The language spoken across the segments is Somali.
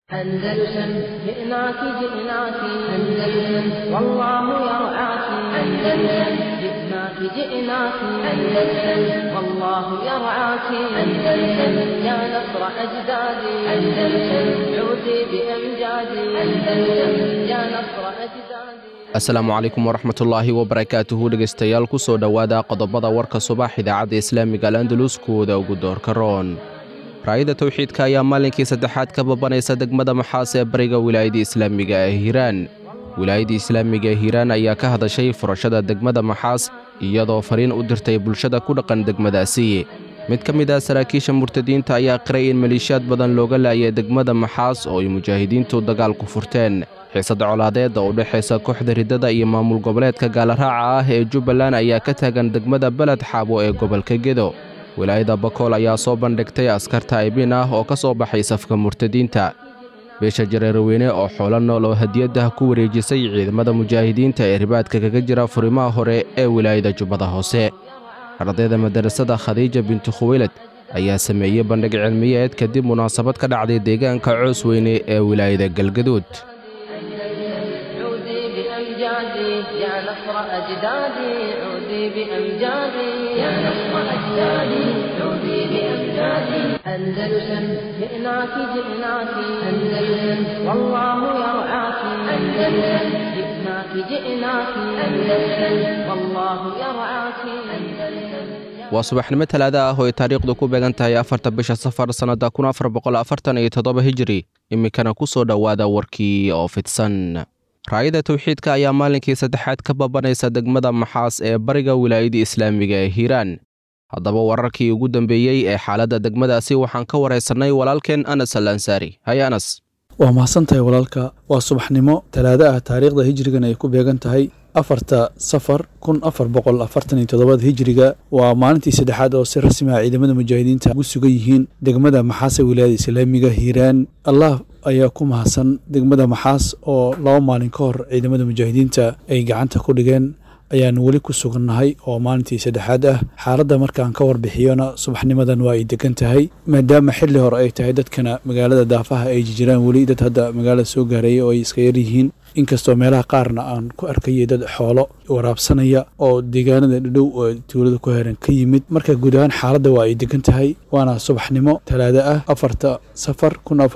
أندلسن جئناك جئناك أندلسن والله يرعاك أندلسن جئناك جئناك أندلسن والله يرعاك أندلسن يا نصر أجدادي أندلسن عودي بأمجادي أندلسن يا نصر أجدادي. asalaamu calaykum waraxmatullaahi wabarakaatuhu dhegaystayaal ku soo dhowaada qodobada warka subax idaacadda islaamiga al-andalus kuwooda ugu doorka roon raayada tawxiidka ayaa maalinkii saddexaad ka babanaysa degmada maxaas ee bariga wilaayadda islaamiga ee hiiraan. wilaayadda islaamiga ee hiiraan ayaa ka hadashay furashada degmada maxaas iyadoo fariin u dirtay bulshada ku dhaqan degmadaasi. mid ka mid ah saraakiisha murtadiinta ayaa qiray in maleeshiyaad badan looga laayay degmada maxaas oo ay mujaahidiintu dagaal ku furteen. xiisada colaadeed oo u dhexaysa kooxda riddada iyo maamul goboleedka gaalaraaca ah ee jubbaland ayaa ka taagan degmada beled xaabo ee gobolka gedo. wilaayada bakool ayaa soo bandhigtay askarta aybin ah oo ka soo baxay safka murtadiinta. beesha jareerweyne oo xoolo nool oo hadiyaddah ku wareejisay ciidamada mujaahidiinta ee ribaadka kaga jira furimaha hore ee wilaayada jubbada hoose. ardayda madarasada khadiija binti khuwaylad ayaa sameeyey bandhig cilmiyeed kadib munaasabad ka dhacday deegaanka coosweyne ee wilaayada galgaduud. يا نصر أجدادي عودي بأمجادي يا نصر أجدادي عودي بأمجادي أندلسن جئناك جئناك أندلسن والله يرعاك أندلسن جئناك جئناك أندلسن والله يرعاك أندلسن. waa subaxnimo talaada ah oo ay taariikhdu ku beegan tahay 4 bisha safar sannada 1447 hijri. iminkana ku soo dhowaada warkii oo fidsan. raayada tawxiidka ayaa maalinkii saddexaad ka babanaysa degmada maxaas ee bariga wilaayadda islaamiga ee hiiraan. haddaba wararkii ugu dambeeyey ee xaaladda degmadaasi waxaan ka waraysannay walaalkeen anas al ansaari. hay anas. waa mahadsantahay walaalka. waa subaxnimo talaado ah taariikhda hijrigan ay ku beegan tahay 4 safar 1447 hijriga. waa maalintii saddexaad oo si rasmi ah ciidamada mujaahidiinta ugu sugan yihiin degmada maxaas ee wilaayadda islaamiga hiiraan. allah ayaa ku mahadsan degmada maxaas oo 2 maalin ka hor ciidamada mujaahidiinta ay gacanta ku dhigeen ayaan weli ku sugannahay oo maalintii saddexaad ah. xaaladda markaan ka warbixiyona subaxnimadan waa ay degan tahay maadaama xilli hore ay tahay dadkana magaalada daafaha ay jiraan weli dad hadda magaalada soo gaaraya oo ay iska yar yihiin, inkastoo meelaha qaarna aan ku arkayay dad xoolo waraabsanaya oo deegaanada dhadhow oo tuulada ku heran ka yimid. marka guud ahaan xaaladda waa ay degan tahay, waana subaxnimo talaado ah 4 safar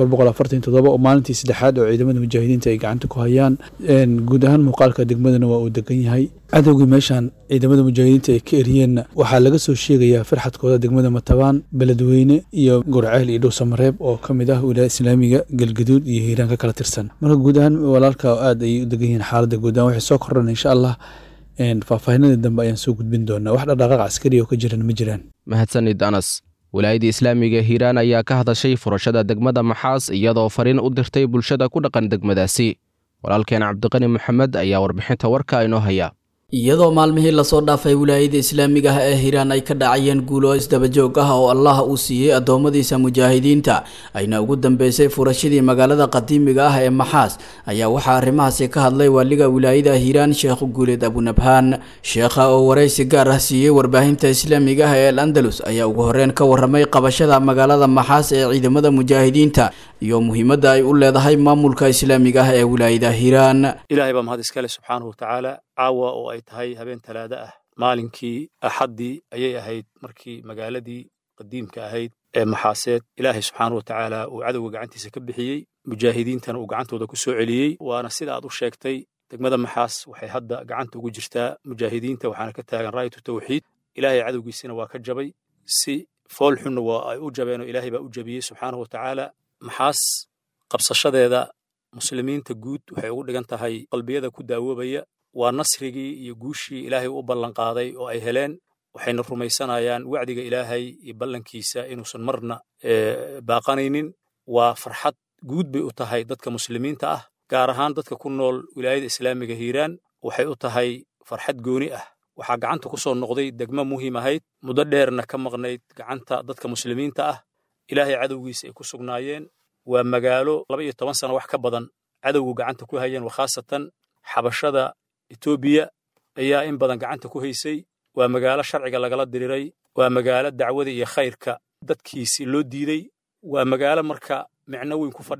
1447 oo maalintii saddexaad oo ciidamada mujaahidiinta ay gacanta ku hayaan. guud ahaan muuqaalka degmadana waa uu degan yahay. cadowgii meeshaan ciidamada mujaahidiinta ay ka eriyeenna waxaa laga soo sheegayaa farxadkooda degmada matabaan, beledweyne iyo gorceel iyo dhow samareeb oo ka mid ah wilaayada islaamiga galgaduud iyo hiiraan ka kala tirsan. marka guud ahaan walaalka aad ayay u degan yihiin xaaladda. guud ahaan waxay soo kordhan insha allah faahfaahinada dambe ayaan soo gudbin doonaa. wax dhaqdhaqaaq askari oo ka jiran ma jiraan. mahadsanid anas. wilaayadda islaamiga hiiraan ayaa ka hadashay furashada degmada maxaas iyadoo fariin u dirtay bulshada ku dhaqan degmadaasi. walaalkeen cabdiqani maxamed ayaa warbixinta warka inoo haya. iyadoo maalmihii lasoo dhaafay wilaayada islaamiga ah ee hiiraan ay ka dhacayeen guulo isdabajoog ah oo allah uu siiyey addoommadiisa mujaahidiinta ayna ugu dambeysay furashadii magaalada qadiimiga ah ee maxaas, ayaa waxaa arrimahaasi ka hadlay waaliga wilaayada hiiraan sheekh guuleed abunabhaan. sheekha oo waraysi gaar ah siiyey warbaahinta islaamiga ah ee al-andalus ayaa ugu horreyn ka warramay qabashada magaalada maxaas ee ciidamada mujaahidiinta iyo muhiimadda ay u leedahay maamulka islaamiga ah ee wilaayada hiiraan. ilaahay baa mahad iskale subxaanahu watacaala. caawa oo ay tahay habeen talaado ah, maalinkii axaddii ayay ahayd markii magaaladii qadiimka ahayd ee maxaaseed ilaahay subxaanahu watacaala uu cadowga gacantiisa ka bixiyey, mujaahidiintana uu gacantooda ku soo celiyey. waana sida aad u sheegtay, degmada maxaas waxay hadda gacanta ugu jirtaa mujaahidiinta, waxaana ka taagan raayatu tawxiid. ilaahay cadowgiisina waa ka jabay, si fool xunna waa ay u jabeen oo ilaahay baa u jabiyey subxaanahu watacaala. maxaas qabsashadeeda muslimiinta guud waxay ugu dhigan tahay qalbiyada ku daawoobaya. waa nasrigii iyo guushii ilaahay u ballanqaaday oo ay heleen, waxayna rumaysanayaan wacdiga ilaahay iyo ballankiisa inuusan marna baaqanaynin. waa farxad guud bay u tahay dadka muslimiinta ah, gaar ahaan dadka ku nool wilaayada islaamiga hiiraan waxay u tahay farxad gooni ah. waxaa gacanta ku soo noqday degmo muhiim ahayd, muddo dheerna ka maqnayd gacanta dadka muslimiinta ah, ilaahay cadowgiisa ay ku sugnaayeen. waa magaalo 12 sano wax ka badan cadowgu gacanta ku hayeen, wakhaasatan xabashada Etoobiya ayaa in badan gacanta ku haysay. waa magaalo sharciga lagala diriray, waa magaalo dacwada iyo khayrka dadkiisi loo diiday, waa magaalo marka micno weyn ku fadhida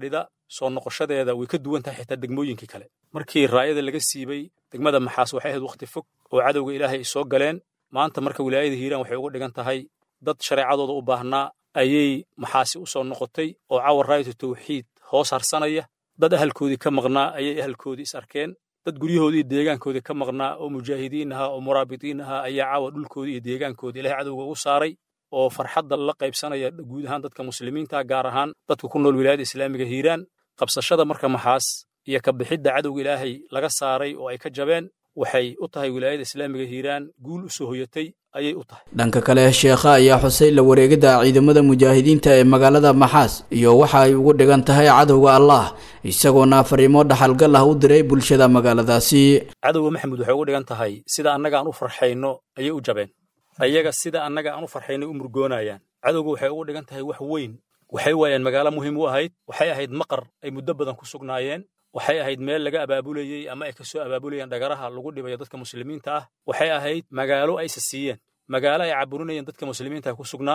soo noqoshadeeda way ka duwan tahay xitaa degmooyinkii kale markii raayada laga siibay degmada Maxaas waxay ahayd waqti fog oo cadowga Ilaahay ay soo galeen maanta marka wilaayada Hiiraan waxay uga dhigan tahay dad shareecadooda u baahnaa ayay Maxaasi u soo noqotay oo caawar raayada tawxiid hoos harsanaya dad ahalkoodii ka maqnaa ayay ahalkoodii is arkeen dad guryahoodii deegaankoodii ka maqnaa oo mujaahidiin ahaa oo muraabitiin ahaa ayaa caawa dhulkoodii iyo deegaankoodii Ilaahay cadowga ugu saaray oo farxadda la qaybsanaya guud ahaan dadka muslimiinta gaar ahaan dadka ku nool wilaayada islaamiga Hiiraan qabsashada marka Maxaas iyo ka bixidda cadowga Ilaahay laga saaray oo ay ka jabeen waxay u tahay wilaayada islaamiga Hiiraan guul u soo hoyatay ayay u tahay dhanka kale sheekha ayaa xusay la wareegida ciidamada mujaahidiinta ee magaalada Maxaas iyo waxa ay ugu dhigan tahay cadowga Allah isagoo fariimo dhaxalgal ah u diray bulshada magaaladaasi cadowga Maxamed waxay ugu dhigan tahay sida annaga aan u farxayno ayay u jabeen ayaga sida annaga aan u farxayno u murgoonayaan cadowga waxay ugu dhigan tahay wax weyn waxay waayeen magaalo muhiim u ahayd waxay ahayd maqar ay muddo badan ku sugnaayeen waxay ahayd meel laga abaabulayay ama ay ka soo abaabulayeen dhagaraha lagu dhibayo dadka muslimiinta ah waxay ahayd magaalo ay siiyeen magaalo ay caburinayeen dadka muslimiinta ku sugnaa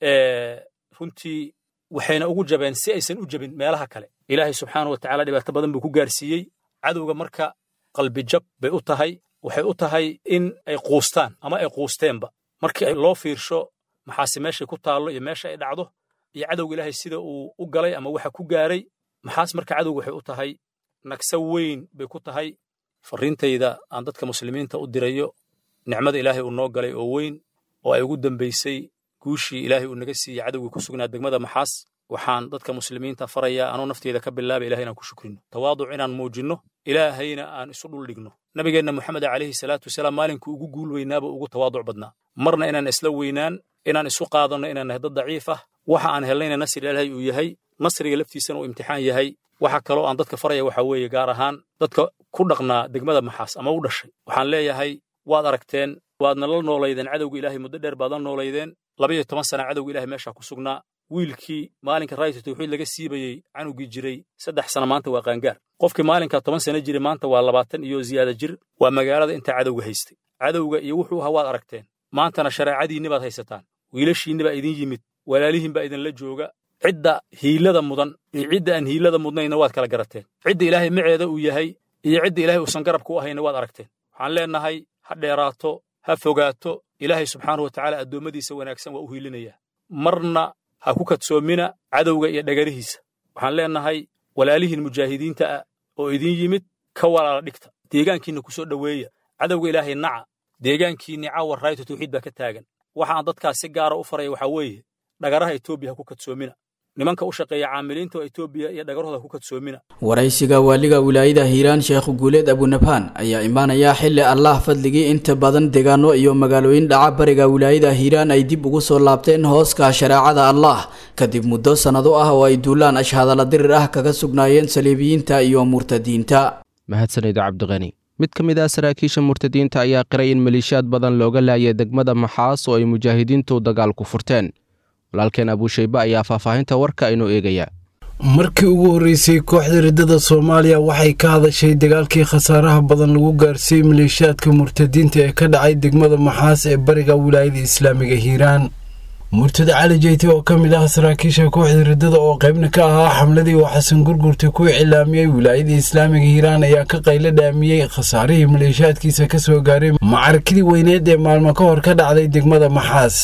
runtii waxayna ugu jabeen si aysan u jabin meelaha kale Ilaahay subxaanahu wa ta'ala dhibaato badan buu ku gaarsiiyey cadowga marka qalbi jab bay u tahay waxay u tahay in ay quustaan ama ay quusteenba markii loo fiirsho Maxaasi meesha ku taalo iyo meesha ay dhacdo iyo cadowga Ilaahay sida uu u galay ama waxa ku gaaray Maxaas marka cadowga waxay u tahay nagsa weyn bay ku tahay fariintayda aan dadka muslimiinta u dirayo nicmada Ilaahay uu noo galay oo weyn oo ay ugu dambeysay guushii Ilaahay uu naga siiyay cadowga ku sugnaa degmada Maxaas waxaan dadka muslimiinta farayaa anoo nafteyda ka bilaabay Ilaahay inaan ku shukrino tawaaduc inaan muujino Ilaahayna aan isu dhul dhigno nabigeena Muhammad alayhi salaatu wasalaam maalinku ugu guul weynaaba ugu tawaaduc badnaa marna inaan isla weynaan inaan isu qaadano inaan nahay dad daciif ah waxa aan helayna nasri Ilaahay uu yahay nasriga laftiisana uu imtixaan yahay waxa kale oo aan dadka faraya waxa weeye gaar ahaan dadka ku dhaqnaa degmada Maxaas ama u dhashay waxaan leeyahay waad aragteen waadna la nooleydeen cadowga Ilaahay muddo dheer baad la nooleydeen 12 sano cadowga Ilaahay meesha ku sugnaa wiilkii maalinka raayada tawxiid laga siibayay canugii jiray 3 sano maanta waa qaangaar qofkii maalinka 10 sano jiray maanta waa 20 iyo ziyaada jir waa magaalada inta cadowga haystay cadowga iyo wuxuu ahaa waad aragteen maantana shareecadiinni baad haysataan wiilashiinni baa idin yimid walaalihiin baa idin la jooga cidda hiilada mudan iyo cidda aan hiilada mudnayna waad kala garateen cidda Ilaahay maceeda uu yahay iyo cidda Ilaahay uusan garab ku ahayna waad aragteen waxaan leenahay ha dheeraato ha fogaato Ilaahay subxaanahu wa ta'ala adoomadiisa wanaagsan waa u hiilinaya marna ha ku kadsoomina cadowga iyo dhagarihiisa waxaan leenahay walaalihiin mujaahidiinta oo idin yimid ka walaala dhigta deegaankiina ku soo dhaweeya cadowga Ilaahay naca deegaankiina caawar raayada tawxiid baa ka taagan waxa aan dadkaas si gaar ah u faray waxa weeye dhagaraha Itoobiya ha ku kadsoomina nimanka u shaqeeya caamiliinta Itoobiya iyo dhagarahooda ku kadsoomina waraysiga waaliga wilaayada Hiiraan Sheekh Guuleed Abu Nabhan ayaa imaanaya xilli Allah fadligii inta badan deegaano iyo magaalooyin dhaca bariga wilaayada Hiiraan ay dib ugu soo laabteen hooska shariicada Allah kadib muddo sanado ah oo ay duulaan ashhadala dirir ah kaga sugnaayeen saliibiyiinta iyo murtadiinta mahadsanid Cabdiqani mid kamid ah saraakiisha murtadiinta ayaa qiray in maleeshiyaad badan looga laayay degmada Maxaas oo ay mujaahidiintu dagaal ku furteen walaalkeen Abu Shayba ayaa faahfaahinta warka inuu eegaya markii ugu horeysay kooxda ridada Soomaaliya waxay ka hadashay dagaalkii khasaaraha badan lagu gaarsiiyay maleeshiyaadka murtadiinta ee ka dhacay degmada Maxaas ee bariga wilaayada islaamiga Hiiraan murtad Cali Jeyti oo kamid ah saraakiisha kooxda ridada oo qaybna ka ahaa xamladii oo Xasan Gurgurta ku cilaamiyay wilaayada islaamiga Hiiraan ayaa ka qaylo dhaamiyay khasaarihii maleeshiyaadkiisa ka soo gaaray macarakadii weyneed ee maalmo ka hor ka dhacday degmada Maxaas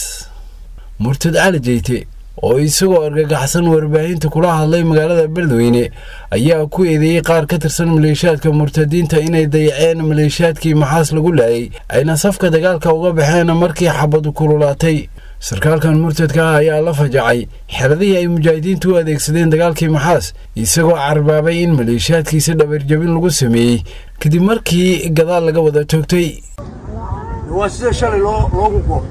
murtad Cali Jeyti oo isagoo argagaxsan warbaahinta kula hadlay magaalada Beledweyne ayaa ku eedeeyay qaar ka tirsan maleeshiyaadka murtadiinta inay dayaceen maleeshiyaadkii Maxaas lagu laayay ayna safka dagaalka uga baxeen markii xabadu kululaatay sarkaalkan murtadka ayaa la fajacay xeradii ay mujaahidiintu u adeegsadeen dagaalkii Maxaas isagoo carbaabay in maleeshiyaadkiisa dhabar jabin lagu sameeyay kadib markii gadaal laga wada toogtay waa sida shalay loogu goob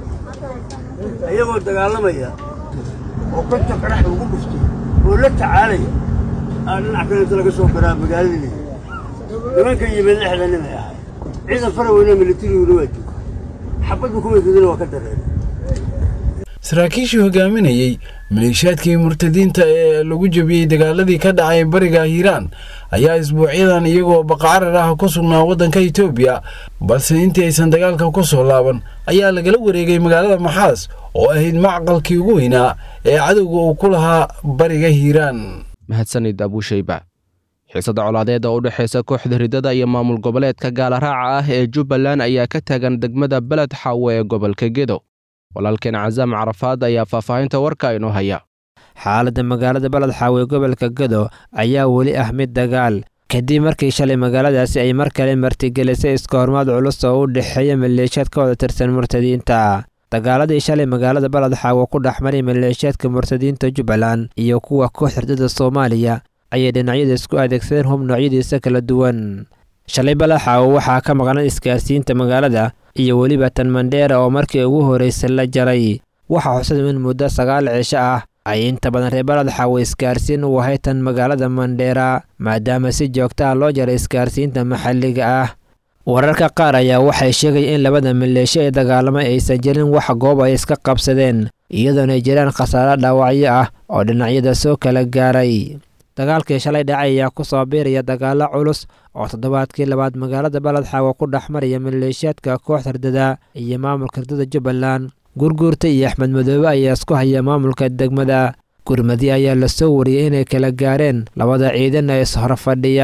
ayagoo dagaalamaya oo konta qarax ugu dhuftay oo la tacaalaya aan dhinac kale laga soo garaa magaaladii nimanka yimid lixda nin ay ahay ciidan faraweyna militariga waa jooga xabadu kuma fidin waa ka dareeray saraakiishii hogaaminayay maleeshiyaadkii murtadiinta ee lagu jabiyay dagaaladii ka dhacay bariga Hiiraan ayaa isbuucyadan iyagoo baqarar ah ku sugnaa wadanka Itoobiya balse intii aysan dagaalka ku soo laaban ayaa lagala wareegay magaalada Maxaas oo ahayd macqalkii ugu weynaa ee cadowga uu ku lahaa bariga Hiiraan mahadsanid abuushayba xiisada colaadeed oo u dhexaysa kooxda riddada iyo maamul goboleedka gaalaraaca ah ee Jubbaland ayaa ka taagan degmada Beled Xaawe ee gobolka Gedo walaalkeen Cazaam Carafaad ayaa faahfaahinta warka inoo haya xaaladda magaalada Beled Xaawe ee gobolka Gedo ayaa weli ah mid dagaal kadib markii shalay magaaladaasi ay mar kale martigelisay iska hormaad culus oo u dhexeeya maleeshiyaad ka wada tirsan murtadiinta dagaaladii shalay magaalada Beled Xaawe ku dhaxmaray maleeshiyaadka murtadiinta Jubbaland iyo kuwa kooxda riddada Soomaaliya ayay dhinacyada isku adeegsadeen hub noocyadiisa kala duwan shalay Beled Xaawe waxaa ka maqnaan isgaarsiinta magaalada iyo weliba tan Mandheera oo markii ugu horeysay la jaray waxaa xusid in muddo 9 cisho ah ay inta badan reer Beled Xaawe isgaarsiin u ahayd tan magaalada Mandheera maadaama si joogto ah loo jaray isgaarsiinta maxalliga ah wararka qaar ayaa waxay sheegayeen in labada maleeshiya ee dagaalamay aysan jirin wax goob ay iska qabsadeen iyadoona ay jiraan khasaare dhaawacyo ah oo dhinacyada soo kala gaaray dagaalkii shalay dhacay ayaa ku soo biiraya dagaalo culus oo toddobaadkii labaad magaalada Beled Xaawe ku dhaxmaraya maleeshiyaadka kooxda riddada iyo maamulka riddada Jubbaland gurguurta iyo Axmed Madoobe ayaa isku haya maamulka degmada gurmadi ayaa la soo wariyay inay kala gaareen labada ciidan ee ishor fadhiya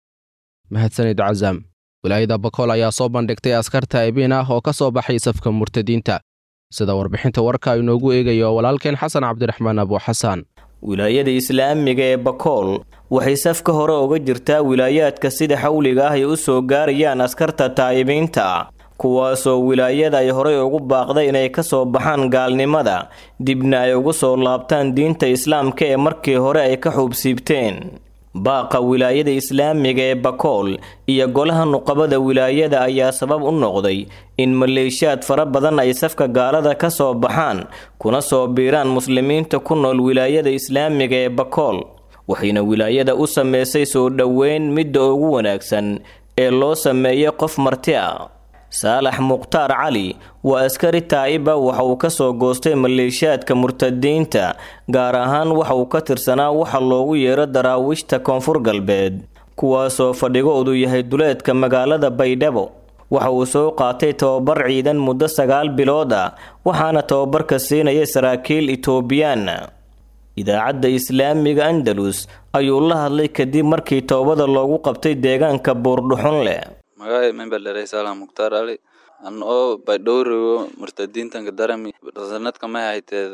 mahadsanid Cazaam wilaayada Bakool ayaa soo bandhigtay askarta eebin ah oo ka soo baxay safka murtadiinta sida warbixinta warka inoogu eegayo walaalkeen Xasan Cabdiraxmaan Abu Xasan wilaayada islaamiga ee Bakool waxay safka hore uga jirtaa wilaayaadka sida xawliga ah ay u soo gaarayaan askarta taayibiinta kuwaasoo wilaayada ay horey ugu baaqday inay ka soo baxaan gaalnimada dibna ay ugu soo laabtaan diinta islaamka ee markii hore ay ka xuubsiibteen baaqa wilaayada islaamiga ee Bakool iyo golaha nuqabada wilaayada ayaa sabab u noqday in maleeshiyaad fara badan ay safka gaalada ka soo baxaan kuna soo biiraan muslimiinta ku nool wilaayada islaamiga ee Bakool waxayna wilaayada u sameysay soo dhaweyn midda ugu wanaagsan ee loo sameeyay qof marti ah Saalax Muqtaar Cali waa askari taayiba waxa uu ka soo goostay maleeshiyaadka murtadiinta gaar ahaan waxa uu ka tirsanaa waxa loogu yeero daraawiishta koonfur galbeed kuwaasoo fadhigoodu yahay duleedka magaalada Baydhabo waxa uu soo qaatay tababar ciidan muddo 9 bilood ah waxaana tababarka siinayay saraakiil Itoobiyaan idaacadda islaamiga Andalus ayuu la hadlay kadib markii toobada loogu qabtay deegaanka Buurdhuxun leh magacay member Saalax Muqtaar Cali anoo Baydhabo murtadiintan ka darami sanadka ma hayteed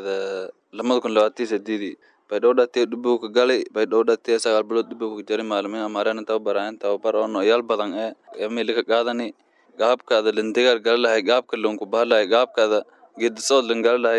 2028 Baydhabo dadkii dhibuu ka galay Baydhabo dadkii 9 bilood dhibuu ka jaray maalmaha amaarana tababar oo noocyaal badan ee meel ka qaadani gaabkaada lindigaal galay gaabka loonku bahalay gaabkaada geedsood lingalay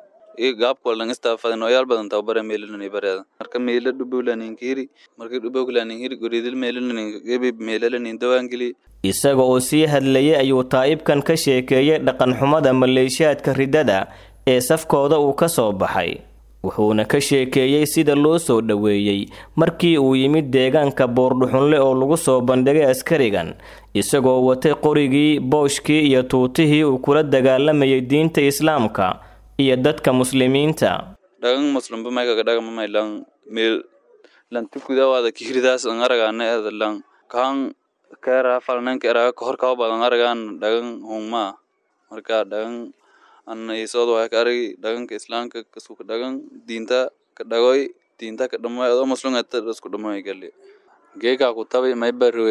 gaabka lan istaafada noocyaal badan tababar meelani bareeda marka meel dhibuu laninkiri markii dhibuu laninkiri guridil meelani gebi meelani dawaangili isaga oo sii hadlayay ayuu taayibkan ka sheekeeyay dhaqan xumada maleeshiyaadka riddada ee safkooda uu ka soo baxay wuxuuna ka sheekeeyay sida loo soo dhaweeyay markii uu yimid deegaanka Buurdhuxunle oo lagu soo bandhigay askarigan isagoo watay qorigii booshkii iyo tuutihii uu kula dagaalamayay diinta islaamka iyo dadka muslimiinta dhagan muslimba ma ka dhagan ma ilan meel lan tukuda wada kiiridaas aan aragana eedalan kan kara falnanka era ka hor ka badan aragan dhagan huma marka dhagan an isoo waa ka arag dhaganka islaamka kasoo dhagan diinta ka dhagoy diinta ka dhamay oo muslimada isku dhamay gali geega ku tabay may barwe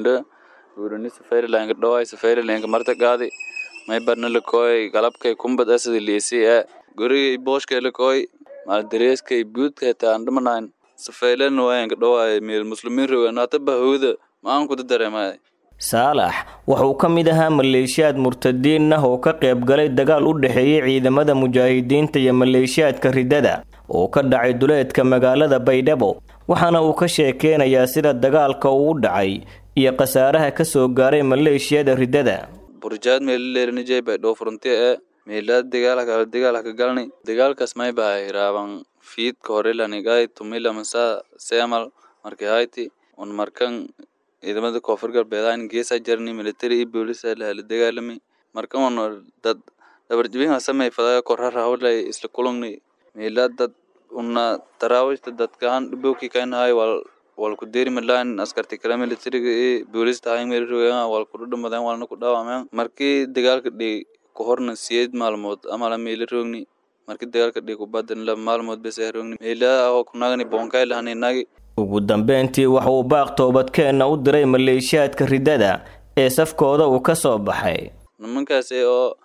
buurunda safariland ka dhaway safariland ka marta qaadi may barna la koy galabkay kumbad asad liisi guri booshka la koy mal dareeskay buudka taan dhamanan safariland waa ka dhaway meel muslimiin roogana tabahooda maan ku dareemay Saalax wuxuu ka mid ahaa maleeshiyaad murtadiin ah oo ka qayb galay dagaal u dhaxeeyay ciidamada mujaahidiinta iyo maleeshiyaadka riddada oo ka dhacay duleedka magaalada Baydhabo waxaana uu ka sheekeynayaa sida dagaalka uu u dhacay iyo khasaaraha ka soo gaaray maleeshiyada riddada burjaad meel leernijay Baydhabo frontier meelad dagaalka galnay dagaalkaas may baa hiraaban fiid ka hore lanigay tumila masa seemal markay hayti on markan ciidamada koonfur galbeed geesa jarni military iyo police la dagaalamay markan on dad dabarjibin samay fadaa korar hawlay isla kulungni meelad dad una tarawishta dadkan dhibooki keenay wal ku deeri midlaan askarti kala military iyo police tahay meel roogan wal ku dhamadan walna ku dhaawameen markii dagaalka dhig ku horna 8 maalmood ama la meel roogni markii dagaalka dhig ku badan la maalmood bes heerogni meelaa oo kunagani bonkay lahaninagi ugu dambeyntii waxa uu baaq toobadkeenna u diray maleeshiyaadka ridada ee safkooda uu ka soo baxay nimankaas oo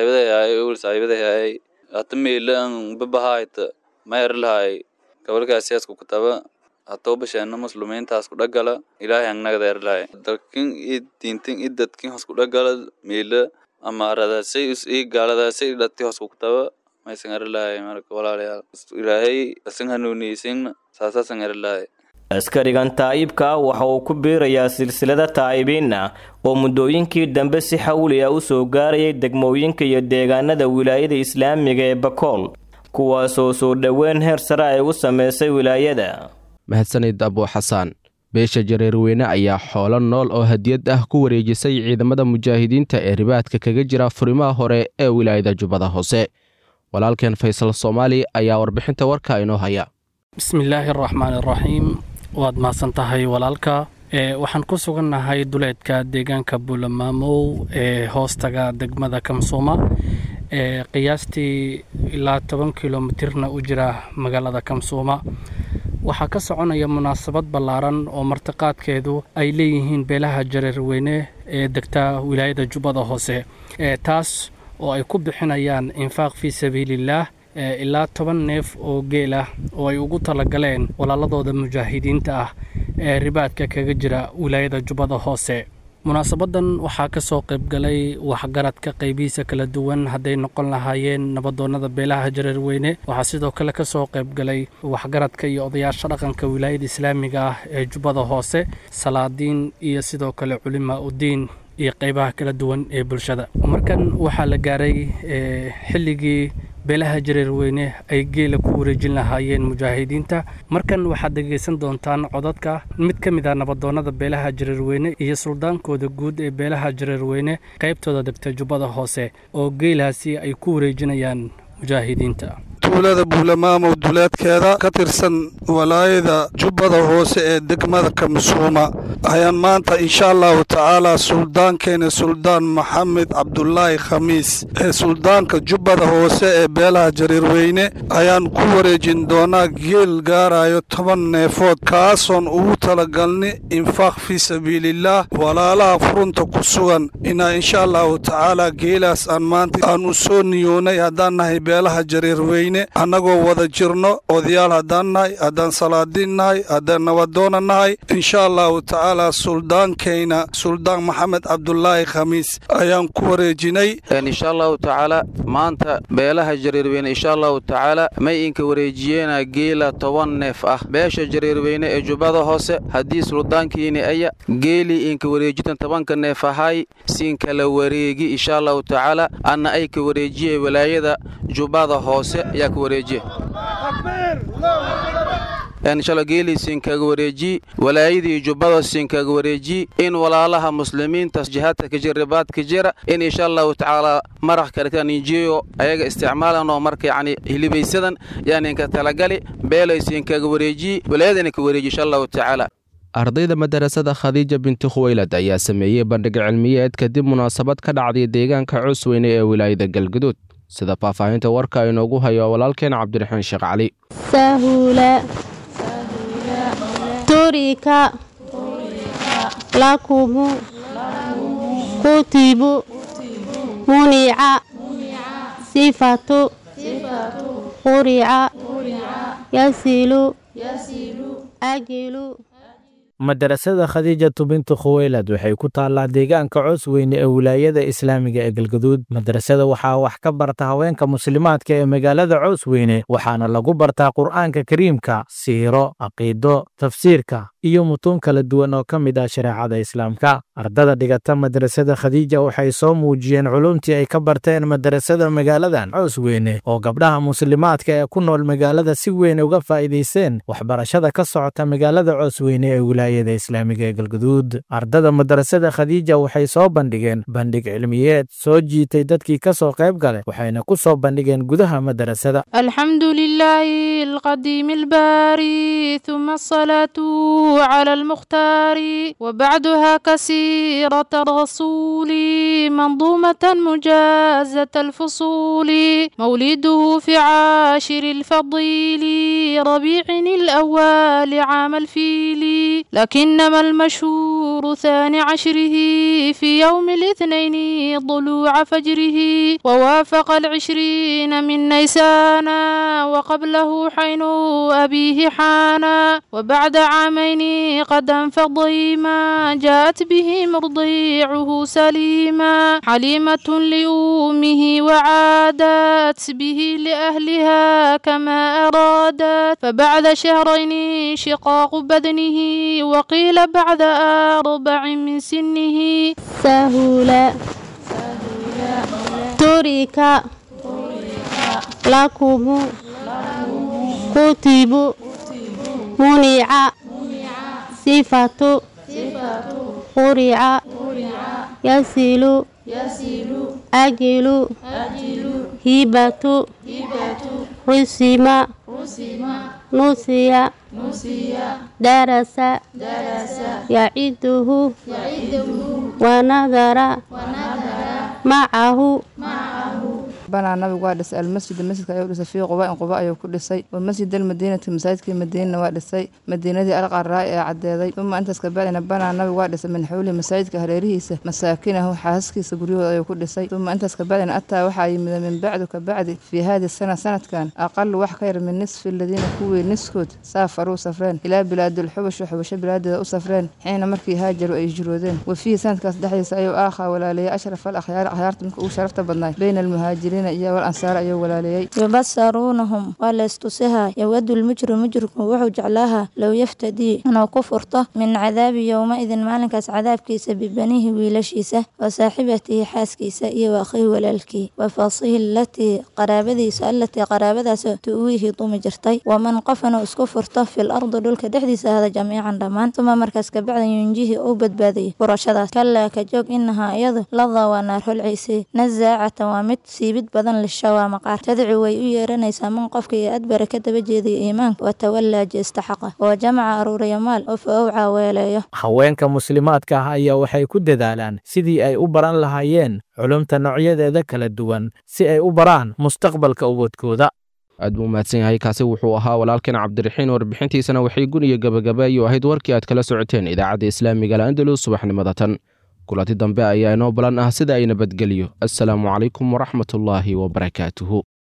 saaxiibaday hata meelaan babahayta mayar lahay gobolkaas siyaasku ku taba hato bashaana muslimiintaas ku dhagala ilaahay annaga deerlahay dalkin diintin dadkin hoos ku dhagala meela amaaradaasay is gaaladaasay dadti hoos ku taba maysan arlahay marka walaalayaal ilaahay asan hanuuniyeen saasan arlahay askarigan taayibka waxa uu ku biirayaa silsilada taayibiina oo muddooyinkii dambe si xawli ah u soo gaarayay degmooyinka iyo deegaanada wilaayada islaamiga ee Bakool kuwaasoo soo dhaweyn heer sare ay u sameysay wilaayada. mahadsanid Abu Xasan. beesha jareerweyne ayaa xoolo nool oo hadiyad ah ku wareejisay ciidamada mujaahidiinta ee ribaadka kaga jira furimaha hore ee wilaayada Jubbada Hoose. walaalkeen Faysal Soomaali ayaa warbixinta warka inoo haya. bismillaahirrahmaanirrahiim. waad maasantahay walaalka. waxaan ku sugannahay duleedka deegaanka Buulamaamow ee hoostaga degmada Kamsooma qiyaastii ilaa 10 kilomitirna u jira magaalada Kamsooma. waxaa ka soconaya munaasabad ballaaran oo martiqaadkeedu ay leeyihiin beelaha jareerweyne ee degta wilaayada Jubbada Hoose taas oo ay ku bixinayaan infaaq fi sabiilillah ilaa 10 neef oo geel ah oo ay ugu talagaleen walaaladooda mujaahidiinta ah ee ribaadka kaga jira wilaayada Jubbada Hoose. munaasabadan waxaa ka soo qayb galay waxgaradka qaybihiisa kala duwan hadday noqon lahaayeen nabadoonnada beelaha jareerweyne. waxaa sidoo kale ka soo qayb galay waxgaradka iyo odayaasha dhaqanka wilaayada islaamiga ah ee Jubbada Hoose, salaadiin iyo sidoo kale culimaa u diin iyo qaybaha kala duwan ee bulshada. markan waxaa la gaaray xilligii beelaha jareerweyne ay geela ku wareejin lahaayeen mujaahidiinta. markan waxaad dhegeysan doontaan codadka mid ka mid ah nabadoonnada beelaha jareerweyne iyo suldaankooda guud ee beelaha jareerweyne qaybtooda degta Jubbada Hoose oo geelaasi ay ku wareejinayaan mujaahidiinta. tuulada Buulamaamow duleedkeeda ka tirsan walaayada Jubbada Hoose ee degmada Kamsooma ayaan maanta insha Allah taala suldaankeena Suldaan Maxamed Cabdullaahi Khamiis ee suldaanka Jubbada Hoose ee beelaha jareerweyne ayaan ku wareejin doonaa geel gaarayo 10 neefood kaasoon ugu talagalnay infaaq fi sabiilillah walaalaha furunta ku sugan insha Allah taala geelaas aan maanta aan u soo niyoonay haddaan nahay beelaha jareerweyne annagoo wada jirno odayaal haddaan nahay haddaan salaadiin nahay haddaan nabadoona nahay insha allahu tacaala suldaankeyna suldaan maxamed cabdullaahi khamiis ayaan ku wareejinay insha allahu tacaala maanta beelaha jareerweyne insha allahu tacaala may inka wareejiyeena geela 10 neef ah beesha jareerweyne ee Jubbada Hoose haddii suldaankiini aya geeli inka wareejitan 10 neef ahay siin kala wareegi insha allahu tacaala anna ay ka wareejiyay walaayada Jubbada Hoose yaa ku wareejiye insha Allah geeli siin kaga wareeji walaayadii Jubbada siin kaga wareeji in walaalaha muslimiinta jihadka ka jirabaad ka jira in insha Allah taala maraq kale nijiyo ayaga isticmaalano markay yani hilibeysadan yani ka talagali beelay siin kaga wareeji walaayadina ka wareeji insha Allah taala. ardayda madarasada Khadija binti Khuwaylad ayaa sameeyay bandhig cilmiyeed kadib munaasabad ka dhacday deegaanka Cusweyne ee wilaayada Galgaduud. sida faafahinta warka inoogu hayo walaalkeen Cabdiraxmaan Sheekh Cali. sahula turika lakumu kutibu muni'a sifatu quri'a yasilu ajilu. madarasada Khadija binti Khuwaylad waxay ku taallaa deegaanka Cusweyne ee wilaayada islaamiga ee Galgaduud. madarasada waxaa wax ka barta haweenka muslimaadka ee magaalada Cusweyne waxaana lagu bartaa Qur'aanka Kariimka, siiro, aqiido, tafsiirka iyo mutuun kala duwan oo ka mid ah shariicada Islaamka. ardada dhigata madarasada Khadija waxay soo muujiyeen culumtii ay ka barteen madarasada magaaladan Cusweyne oo gabdhaha muslimaadka ee ku nool magaalada si weyn uga faa'iideysteen waxbarashada ka socota magaalada Cusweyne ee wilaayada islaamiga ee Galgaduud. ardada madarasada Khadija waxay soo bandhigeen bandhig cilmiyeed soo jiitay dadkii ka soo qayb galay waxayna ku soo bandhigeen gudaha madarasada. alxamdulillahi alqadiim albaari thumma salatu على المختار وبعدها كسيرة الرسول منظومة مجازة الفصول مولده في عاشر الفضيل ربيع الأول عام الفيل لكنما المشهور ثاني عشره في يوم الاثنين ضلوع فجره ووافق 20 من نيسان وقبله حين أبيه حانا وبعد عامين قد انفضي ما جاءت به مرضيعه سليما حليمة لأمه وعادت به لأهلها كما أرادت فبعد شهرين شقاق بدنه وقيل بعد 4 من سنه سهولا ترك لكم كتب منع صفة قرع يصل أجل هبة رسم نسي درس يعده ونظر معه بنى النبي وادس المسجد أيو دسay في قباء أيو كدسay ومسجد المدينة مساجدك المدينة وادسay مدينة القراء ee cadeeday ثم أنت كبعدنا بنى النبي وادس من حول مساجدك هريريسه مساكنه حاسكيس غريوda أيو كدسay ثم أنت كبعدنا أتى waxa yimid من بعد كبعد في هذه السنة كان أقل wax ka yar من نصف الذين kuwii niskood سافروا سفرين إلى بلاد الحبش وحبش بلاد سفرين حين markii haajaru ay jiroodeen وفي sanadkaas dhaxdiisa ayuu aakha walaalay ashraf al-akhyar akhyaarta markuu sharafta badnay bayna al-muhaajiriin iyo wal-ansaar ayuu walaalayay يبصرونهم ولستسها يود المجرم وحو جعلها لو يفتدي أنه كفرته من عذاب يومئذ مالكس عذاب كيس ببنيه ويلشيسه وصاحبته حاسكيسه وأخيه ولالكي وفاصيه التي قرابذا تؤويه طوم جرتي ومن قفن اسكفرته في الأرض دولك دحديس هذا جميعا دمان ثم مركز كبعد ينجيه أو بدبادي برشدات كلا كجوك إنها أيضا لظى ونار العيسي نزاعة ومت سيبت بدن للشوا مقار تدعو ويرنيسا من قفك أدبر كدب جيدي إيمان وتولى جيستحقه وجمع أروري مال وفأوعى ويليه haweenka muslimaadka ah ayaa waxay ku dadaalaan sidii ay u baran lahaayeen culumta noocyadeeda kala duwan si ay u baraan mustaqbalka ubadkooda aad buu mahadsan yahay kaasi wuxuu ahaa walaalkeen cabdiraxiin warbixintiisana waxay guniyo gabagaba iyo ahayd warkii aad kala socoteen idaacadda islaamiga al-andalus subaxnimada tan kulanti dambe ayaa inoo balan ah sida ay nabadgeliyo assalaamu calaykum waraxmatullaahi wabarakaatuhu